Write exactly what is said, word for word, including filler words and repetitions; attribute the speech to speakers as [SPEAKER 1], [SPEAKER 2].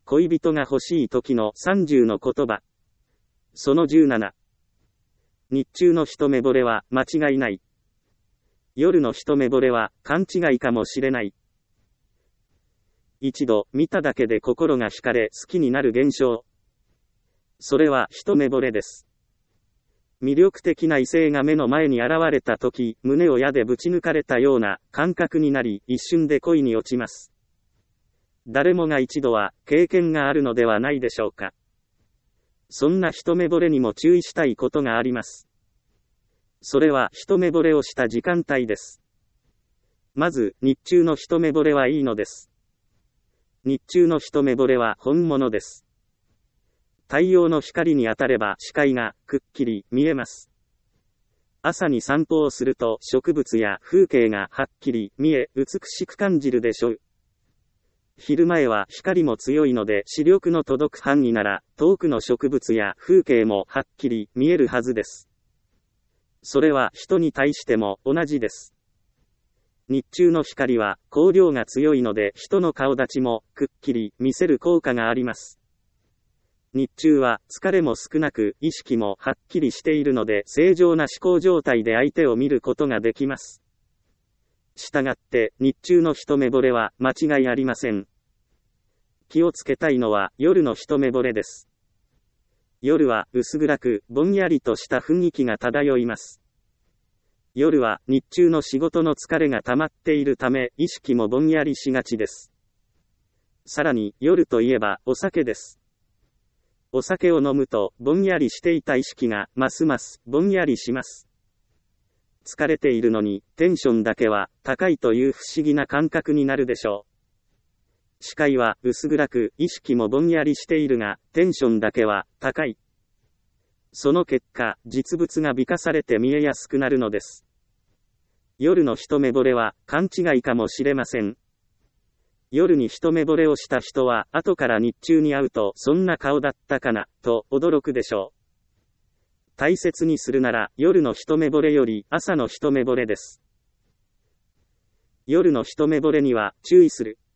[SPEAKER 1] 恋人が欲しい時のさんじゅうの言葉。そのじゅうなな。日中の一目惚れは間違いない。夜の一目惚れは勘違いかもしれない。一度見ただけで心が惹かれ好きになる現象。それは一目惚れです。魅力的な異性が目の前に現れたとき、胸を矢でぶち抜かれたような感覚になり、一瞬で恋に落ちます。誰もが一度は経験があるのではないでしょうか。そんな一目惚れにも注意したいことがあります。それは一目惚れをした時間帯です。まず、日中の一目惚れはいいのです。日中の一目惚れは本物です。太陽の光に当たれば視界がくっきり見えます。朝に散歩をすると植物や風景がはっきり見え美しく感じるでしょう。昼前は光も強いので視力の届く範囲なら遠くの植物や風景もはっきり見えるはずです。それは人に対しても同じです。日中の光は光量が強いので人の顔立ちもくっきり見せる効果があります。日中は疲れも少なく意識もはっきりしているので正常な思考状態で相手を見ることができます。したがって日中の一目惚れは間違いありません。気をつけたいのは夜の一目惚れです。夜は薄暗くぼんやりとした雰囲気が漂います。夜は日中の仕事の疲れが溜まっているため意識もぼんやりしがちです。さらに夜といえばお酒です。お酒を飲むとぼんやりしていた意識がますますぼんやりします。疲れているのにテンションだけは高いという不思議な感覚になるでしょう。視界は薄暗く意識もぼんやりしているがテンションだけは高い。その結果実物が美化されて見えやすくなるのです。夜の一目惚れは勘違いかもしれません。夜に一目惚れをした人は後から日中に会うとそんな顔だったかなと驚くでしょう。大切にするなら夜の一目惚れより朝の一目惚れです。夜の一目惚れには注意する。